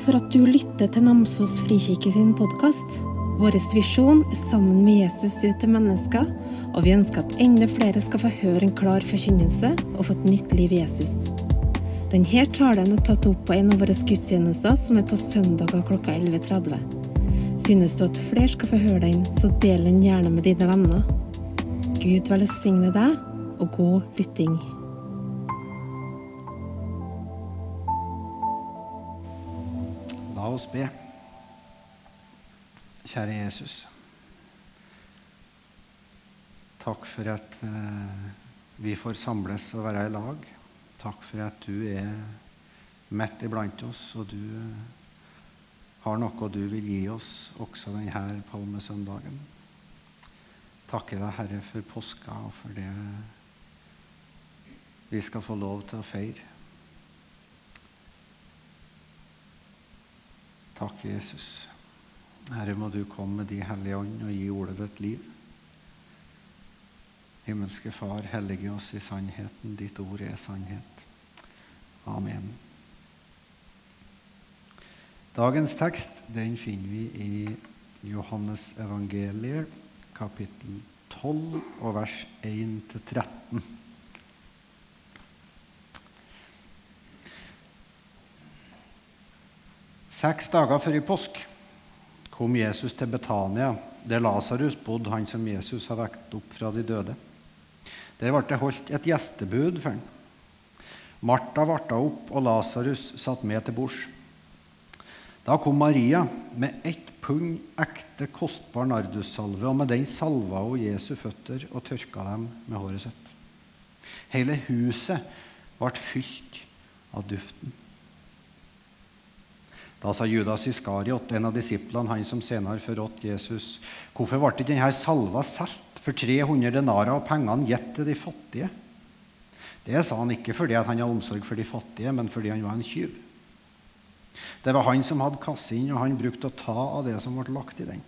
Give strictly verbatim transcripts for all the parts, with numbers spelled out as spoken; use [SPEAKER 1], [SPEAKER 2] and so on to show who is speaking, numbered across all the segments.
[SPEAKER 1] for at du lytter til Namsos Frikirke sin podcast. Våres visjon er sammen med Jesus ut til mennesker, og vi ønsker at enda flere skal få høre en klar forkynnelse og få et nytt liv i Jesus. Denne talen er tatt opp på en av våre gudstjenester som er på søndager klokka elleve tretti. Synes du at flere skal få høre den, så del den gjerne med dine venner. Gud velsigne deg, og god lytting.
[SPEAKER 2] La oss be. Kjære Jesus, takk for at eh, vi får samles og være i lag. Takk for at du er midt iblant oss, og du har noe du vil gi oss også denne palmesøndagen. Takker deg, Herre, for påska og for det vi skal få lov til å feire. Takk, Jesus. Herre, må du komme med de hellige ånd og gi ordet ditt liv. Himmelske Far, hellige oss i sannheten. Ditt ord er sannhet. Amen. Dagens tekst, den finner vi i Johannes evangeliet, kapittel tolv, og vers én til tretten. Seks dager før i påsk kom Jesus til Betania, der Lazarus bodde, han som Jesus har vekt opp fra de døde. Der ble det holdt et gjestebud for han. Martha varta opp, og Lazarus satt med til bords. Da kom Maria med ett pund ekte kostbar nardussalve, og med den salva hun Jesu føtter og tørka dem med håret sitt. Hele huset ble fylt av duften. Da sa Judas Iskariot, en av disiplene, han som senere forrådte Jesus, hvorfor ble ikke denne salva solgt for tre hundre denarer og pengene gitt til de fattige? Det sa han ikke fordi han hadde omsorg for de fattige, men fordi han var en tyv. Det var han som hadde kasset inn, og han brukte å ta av det som ble lagt i den.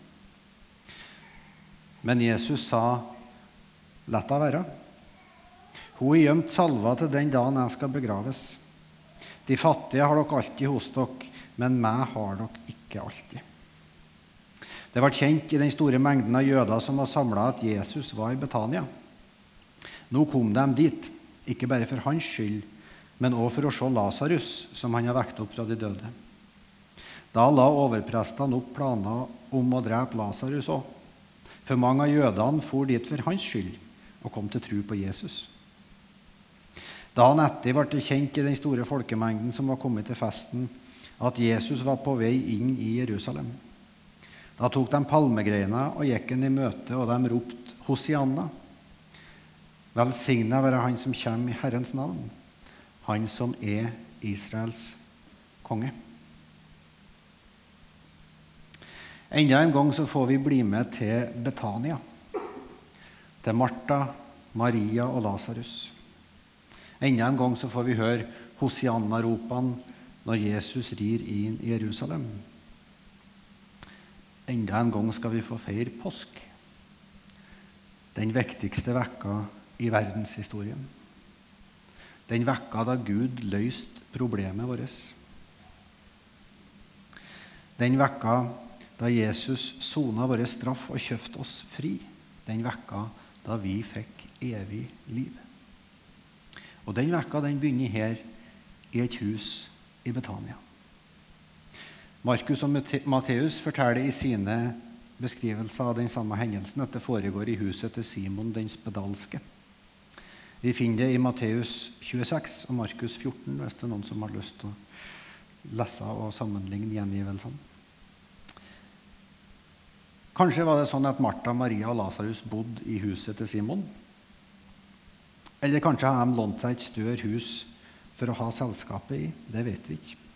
[SPEAKER 2] Men Jesus sa, «Lett det være. Hun har gjemt salva til den dagen jeg skal begraves. De fattige har dere alltid hos dere, men meg har dere ikke alltid.» Det var kjent i den store mengden av jøder som var samlet at Jesus var i Betania. Nå kom de dit, ikke bare for hans skyld, men også for å se Lazarus, som han har vekt opp fra de døde. Da la overprestene opp planer om å drepe Lazarus også, for mange av jødene for dit for hans skyld og kom til tro på Jesus. Dagen etter ble det kjent i den store folkemengden som var kommet til festen, at Jesus var på vei inn i Jerusalem. Da tok de palmegreina og gikk han i møte, og de ropte, «Hosianna! Velsignet være han som kommer i Herrens navn, han som er Israels konge.» Enda en gang så får vi bli med til Betania, til Martha, Maria og Lazarus. Enda en gang så får vi høre Hosianna-ropene når Jesus rir inn i Jerusalem. Enda en gang skal vi få feire påsk, den viktigste vekka i verdenshistorien. Den vekka da Gud løste problemet vårt. Den vekka da Jesus sonet vår straff og kjøpte oss fri. Den vekka da vi fikk evig liv. Og den vekka den begynner her i et hus i Betania. Markus og Matteus forteller i sine beskrivelser av den samme hendelsen at det foregår i huset til Simon den spedalske. Vi finner det i Matteus tjueseks og Markus fjorten, hvis det er noen som har lyst til å lese og sammenligne gjengivelsene. Kanskje var det sånn at Martha, Maria og Lazarus bodde i huset til Simon. Eller kanskje har de lånt seg et større hus for å ha selskapet i. Det vet vi ikke.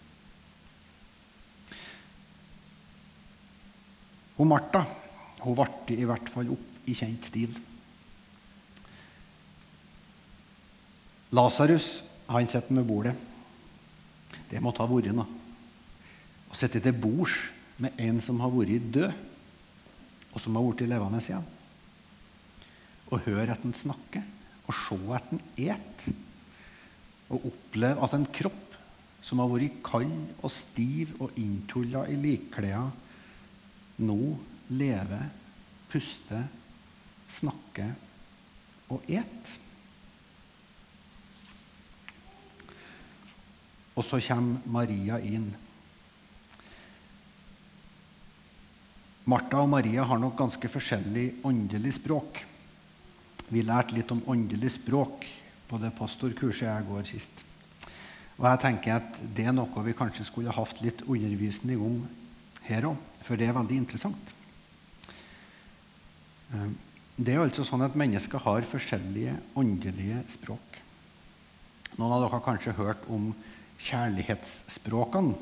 [SPEAKER 2] Og Martha, hun varte i hvert fall opp i kjent stil. Lazarus, han sitter med bordet. Det måtte ha vært noe. Å sitte til bords med en som har vært død, og som har vært levende igjen. Og høre at han snakker, og se at han et, og oppleve at en kropp som har vært kald og stiv og inntullet i likklær, nå lever, puster, snakker og et. Og så kommer Maria inn. Martha og Maria har nok ganske forskjellig åndelig språk. Vi lærte litt om åndelig språk på det pastorkurset jeg går sist. Og jeg tenker at det er noe vi kanskje skulle hatt litt undervisning om her også, for det er veldig interessant. Det er altså sånn at mennesker har forskjellige åndelige språk. Noen av dere har kanskje hørt om kjærlighetsspråkene.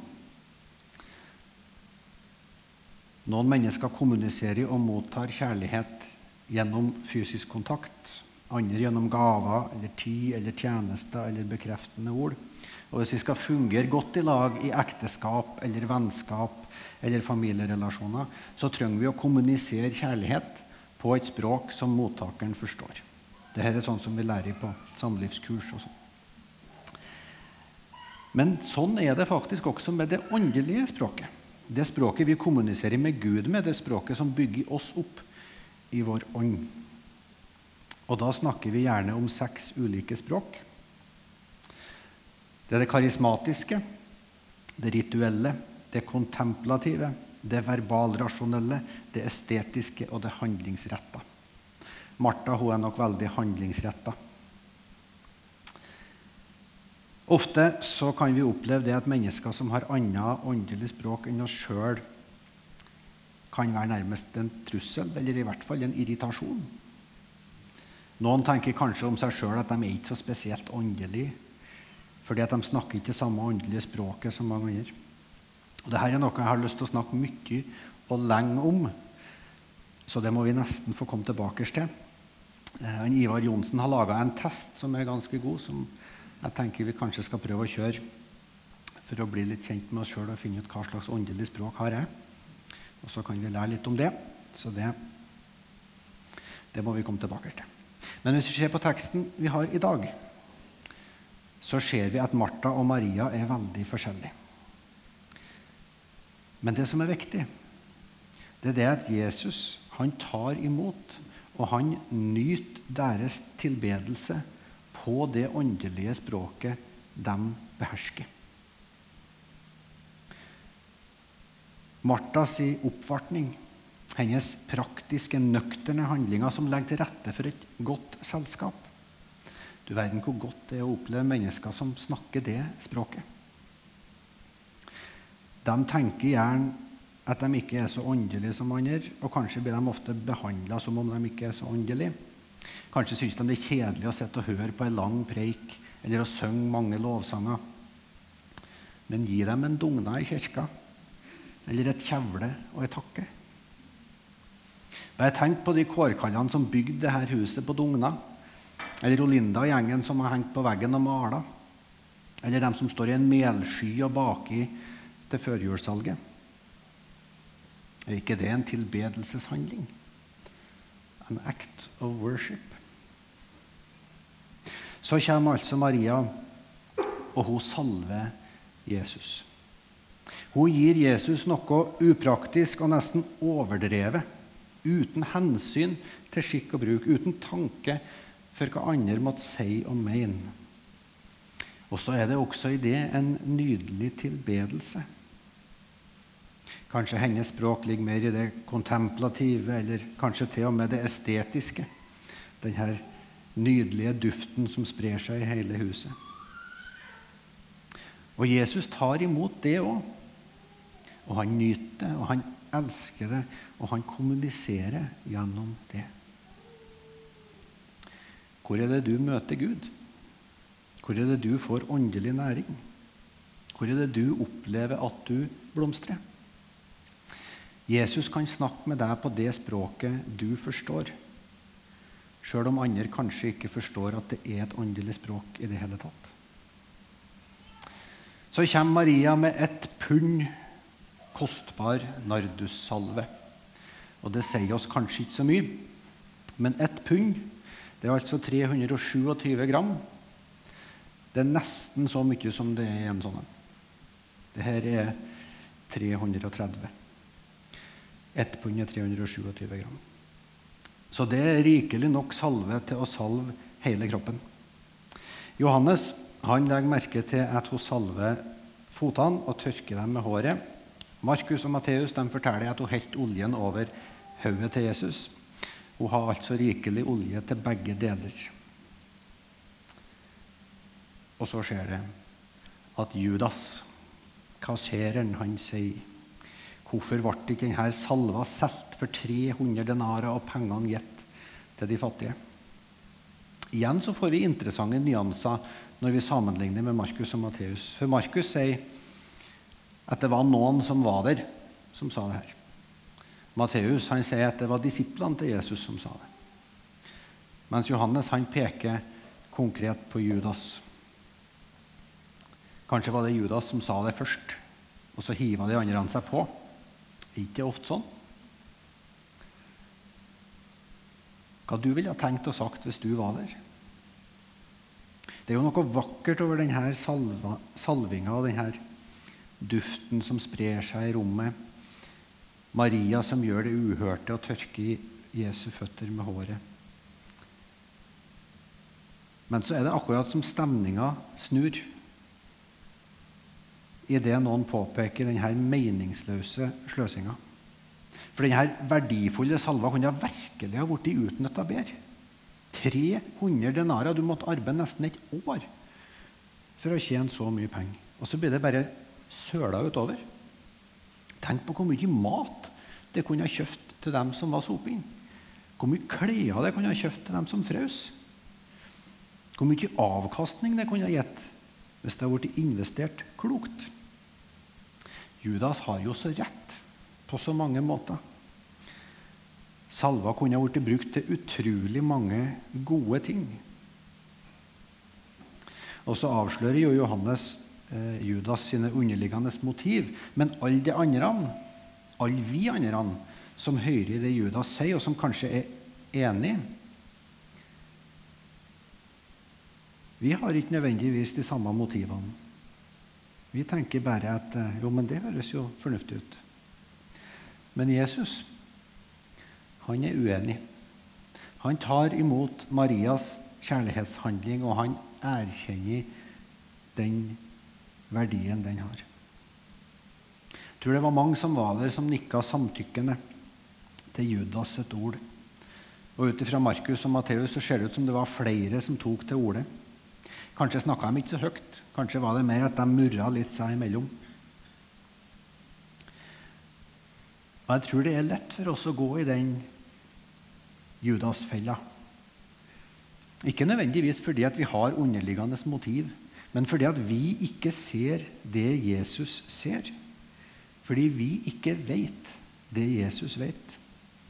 [SPEAKER 2] Noen mennesker kommuniserer og mottar kjærlighet gjennom fysisk kontakt, andre gjennom gaver, eller tid, eller tjenester, eller bekreftende ord. Og hvis vi skal fungere godt i lag i ekteskap, eller vennskap, eller familierelasjoner, så trenger vi å kommunisere kjærlighet på et språk som mottakeren forstår. Dette er sånn som vi lærer på samlivskurs og sånn. Men sånn er det faktisk også med det åndelige språket. Det språket vi kommuniserer med Gud med, det språket som bygger oss opp i vår ånd. Og da snakker vi gjerne om seks ulike språk. Det er det karismatiske, det rituelle, det kontemplative, det verbalrasjonelle, det estetiske og det handlingsretta. Martha, hun er nok veldig handlingsretta. Ofte så kan vi oppleve det at mennesker som har annet åndelig språk enn oss selv, kan være nærmest en trussel, eller i hvert fall en irritasjon. Noen tenker kanskje om seg selv at de er ikke så spesielt åndelige, fordi at de snakker ikke samme åndelige språket som mange andre. Og dette er noe jeg har lyst til å snakke mye og lenge om, så det må vi nesten få komme tilbake til. Eh, Ivar Jonsen har laget en test som er ganske god, som jeg tenker vi kanskje skal prøve å kjøre for å bli litt kjent med oss selv og finne ut hva slags åndelig språk har jeg. Og så kan vi lære litt om det, så det, det må vi komme tilbake til. Men hvis vi ser på teksten vi har i dag, så ser vi at Martha og Maria er veldig forskjellige. Men det som er viktig, det er det at Jesus, han tar imot, og han nyter deres tilbedelse på det åndelige språket de behersker. Marthas oppvartning, hennes praktiske, nøkterne handlinger som legger til rette for et godt selskap. Du verden hvor godt det er å oppleve mennesker som snakker det språket. De tenker gjerne at de ikke er så åndelige som andre, og kanskje blir de ofte behandlet som om de ikke er så åndelige. Kanskje synes de det er kjedelig å sitte og høre på en lang preik, eller å synge mange lovsanger. Men gi dem en dugna i kirka, eller et kjevle og et takke. Bare tenk på de kårkallene som bygde dette huset på dugna, eller Olinda og gjengen som har hengt på veggen og malet, eller dem som står i en melsky og baker til førjulssalget. Er ikke det en tilbedelseshandling? An act of worship. Så kommer altså Maria, og hun salver Jesus. Hun gir Jesus noe upraktisk og nesten overdrevet, uten hensyn til skikk og bruk, uten tanke for hva andre måtte si og mene. Og så er det også i det en nydelig tilbedelse. Kanskje hennes språk ligger mer i det kontemplative, eller kanskje til og med det estetiske. Den her nydelige duften som sprer seg i hele huset. Og Jesus tar imot det også. Og han nyter det, og han elsker det, og han kommuniserer gjennom det. Hvor er det du møter Gud? Hvor er det du får åndelig næring? Hvor er det du opplever at du blomstrer? Jesus kan snakke med deg på det språket du forstår, selv om andre kanskje ikke forstår at det er et åndelig språk i det hele tatt. Så kommer Maria med et pund kostbar nardussalve. Og det sier oss kanskje ikke så mye, men et pund, det er altså tre hundre og tjuesyv gram. Det er nesten så mye som det er en sånn. Dette er tre hundre og tretti. Ett pund er tre hundre og tjuesju gram. Så det er rikelig nok salve til å salve hele kroppen. Johannes, han legger merke til at hun salver fotene og tørker dem med håret. Markus og Matteus, de forteller at hun helt oljen over hodet til Jesus. Hun har altså rikelig olje til begge deler. Og så skjer det at Judas, kasseren, han sier, hvorfor ble ikke denne salva solgt for tre hundre denarer og pengene gitt til de fattige? Igjen så får vi interessante nyanser når vi sammenligner med Markus og Matteus. For Markus sier at det var noen som var der, som sa det her. Matteus, han sier at det var disiplene til Jesus som sa det. Mens Johannes, han peker konkret på Judas. Kanskje var det Judas som sa det først, og så hiva de andre seg på. Ikke ofte sånn. Hva du ville ha tenkt og sagt hvis du var der? Det er jo noe vakkert over denne salva, salvinga og denne duften som sprer seg i rommet. Maria som gjør det uhørte og tørker Jesu føtter med håret. Men så er det akkurat som stemninga snur i det noen påpeker denne meningsløse sløsinga. For denne verdifulle salva kunne virkelig ha vært utnyttet bedre. tre hundre denarer, du måtte arbeide nesten et år for å tjene så mye penger. Og så blir det bare søla utover. Tenk på hvor mye mat det kunne ha kjøpt til dem som var soping. Hvor mye klær det kunne ha kjøpt til dem som frøs. Hvor mye avkastning det kunne ha gitt hvis det hadde vært investert klokt. Judas har jo så rett på så mange måter. Salva kunne ha vært brukt til utrolig mange gode ting. Og så avslører jo Johannes eh, Judas sine underliggende motiv. Men alle de andre, alle vi andre, som hører det Judas sier, og som kanskje er enige, vi har ikke nødvendigvis de samme motivene. Vi tenker bare at jo, men det høres jo fornuftig ut. Men Jesus, han er uenig. Han tar imot Marias kjærlighetshandling, og han erkjenner den verdien den har. Jeg tror det var mange som var der som nikket samtykkende til Judas et ord. Og ut fra Markus og Matteus så ser det ut som det var flere som tok til ordet. Kanskje snakket de ikke så høyt. Kanskje var det mer at de murret litt seg imellom. Og jeg tror det er lett for oss å gå i den Judas-fella. Ikke nødvendigvis fordi at vi har underliggende motiv, men fordi at vi ikke ser det Jesus ser. Fordi vi ikke vet det Jesus vet.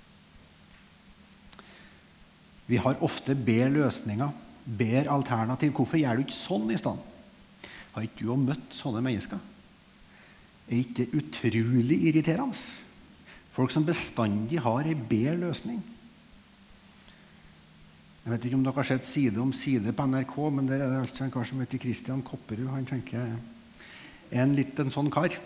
[SPEAKER 2] Vi har ofte bedre løsninger, bedre alternativ. Hvorfor gjør du ikke sånn i stedet? Har ikke du møtt sånne mennesker? Er ikke det utrolig irriterende? Folk som bestandig har en bedre løsning. Jeg vet ikke om dere har sett side om side på N R K, men der er det altså en kar som heter Christian Kopperud. Han tenker er en litt en sånn kar.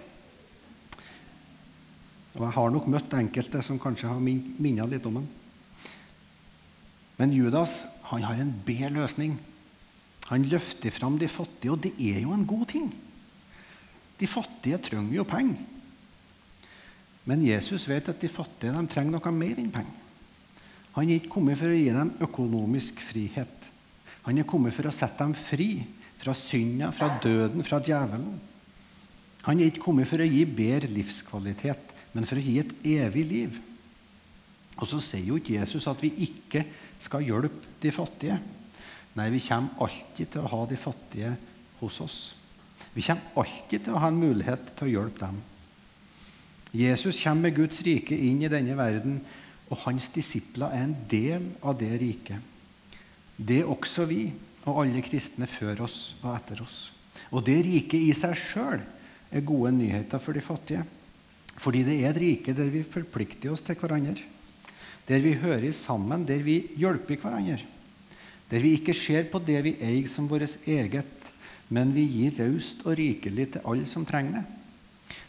[SPEAKER 2] Og jeg har nok møtt enkelte som kanskje har minnet litt om ham. Men Judas, han har en bedre løsning. Han løfter fram de fattige, og det er jo en god ting. De fattige trenger jo penger. Men Jesus vet at de fattige de trenger noe mer enn penger. Han er ikke kommet for å gi dem økonomisk frihet. Han er kommet for å sette dem fri fra synda, fra døden, fra djevelen. Han er ikke kommet for å gi bedre livskvalitet, men for å gi et evig liv. Og så sier jo ikke Jesus at vi ikke skal hjelpe de fattige. Nei, vi kommer alltid til å ha de fattige hos oss. Vi kommer alltid til å ha en mulighet til å hjelpe dem. Jesus kommer med Guds rike inn i denne verden, og hans disipler er en del av det riket. Det er også vi, og alle kristne før oss og etter oss. Og det riket i seg selv er gode nyheter for de fattige. Fordi det er et rike der vi forplikter oss til hverandre. Der vi hører sammen, der vi hjelper hverandre. Der vi ikke ser på det vi eier som vårt eget, men vi gir raust og rikelig til alle som trenger det.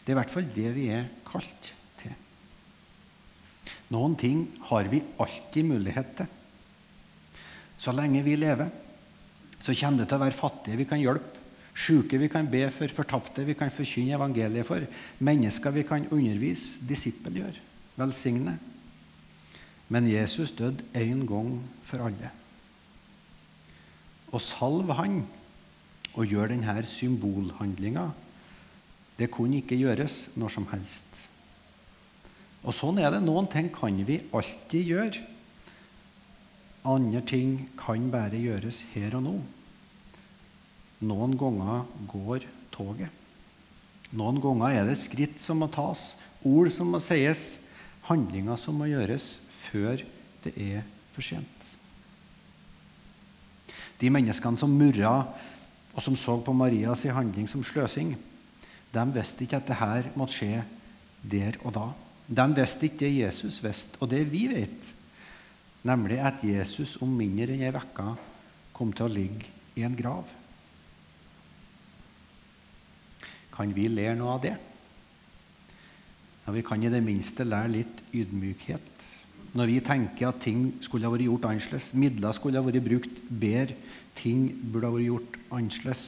[SPEAKER 2] Det er i hvert fall det vi er kalt til. Noen ting har vi alltid mulighet til. Så lenge vi lever, så kommer det til å være fattige vi kan hjelpe, syke vi kan be for, fortapte vi kan forkynne evangeliet for, mennesker vi kan undervise, disippelgjøre, velsigne. Men Jesus døde en gang for alle. Og salve han og gjøre denne symbolhandlingen, det kunne ikke gjøres når som helst. Og sånn er det. Noen ting kan vi alltid gjøre. Andre ting kan bare gjøres her og nå. Noen ganger går toget. Noen ganger er det skritt som må tas, ord som må sies, handlinger som må gjøres før det er for sent. De menneskene som murra og som så på Marias handling som sløsing, de visste ikke at dette måtte skje der og da. De visste ikke det Jesus visste, og det vi vet, nemlig at Jesus om mindre enn en vekka kom til å ligge i en grav. Kan vi lære noe av det? Ja, vi kan i det minste lære litt ydmykhet. Når vi tenker at ting skulle ha vært gjort annerledes, midler skulle ha vært brukt bedre, ting burde ha vært gjort annerledes.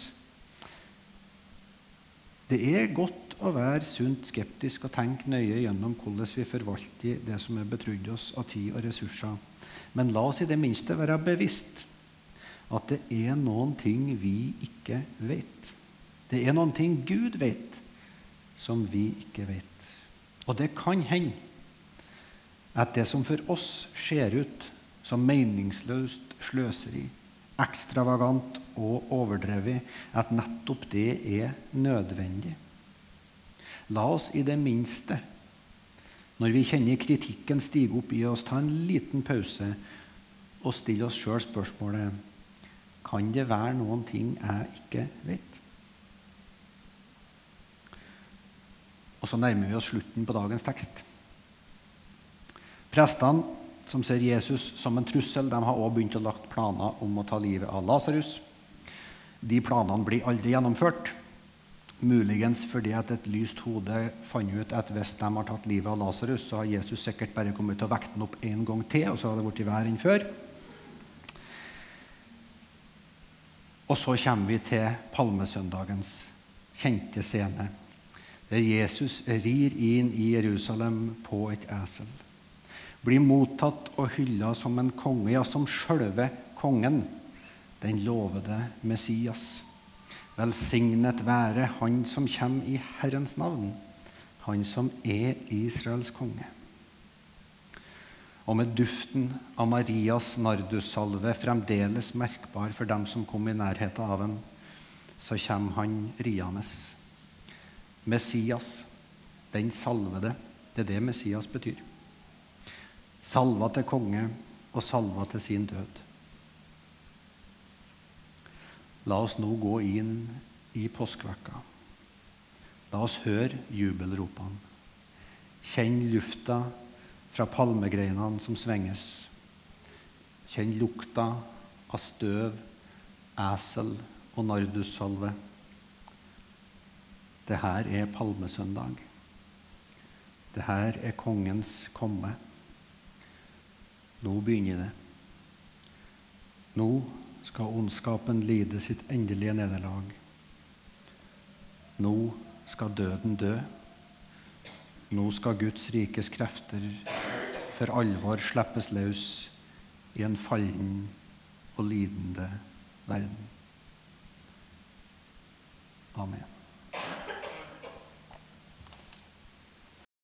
[SPEAKER 2] Det er godt å være sunt skeptisk og tenke nøye gjennom hvordan vi forvalter det som er betrodd oss av tid og ressurser. Men la oss i det minste være bevisst at det er noen ting vi ikke vet. Det er noen ting Gud vet som vi ikke vet. Og det kan hende at det som for oss ser ut som meningsløst sløseri, ekstravagant og overdrevet, at nettopp det er nødvendig. La oss i det minste, når vi kjenner kritikken stige opp i oss, ta en liten pause og stille oss selv spørsmålet: kan det være noen ting jeg ikke vet? Og så nærmer vi oss slutten på dagens tekst. Prestene som ser Jesus som en trussel, de har også begynt å lagt planer om å ta livet av Lazarus. De planene blir aldri gjennomført. Muligens fordi at et lyst hode fant ut at hvis de har tatt livet av Lazarus, så har Jesus sikkert bare kommet til å vekte den opp en gang til, og så har det vært verre enn før. Og så kommer vi til palmesøndagens kjente scene, der Jesus rir inn i Jerusalem på et esel. Blir mottatt og hyllet som en konge, ja, som selve kongen, den lovede Messias. Velsignet være han som kommer i Herrens navn, han som er Israels konge. Og med duften av Marias nardussalve fremdeles merkbar for dem som kom i nærheten av ham, så kommer han riende. Messias, den salvede, det er det Messias betyr. Salva til konge og salva til sin død. La oss nå gå inn i påskevekka. La oss høre jubelropene. Kjenn lufta fra palmegreinene som svenges. Kjenn lukta av støv, esel og nardussalve. Det her er palmesøndag. Det her er kongens komme. Nå begynner det. Nå skal ondskapen lide sitt endelige nederlag. Nå skal døden dø. Nå skal Guds rikes krefter for alvor slippes løs i en fallen og lidende verden. Amen.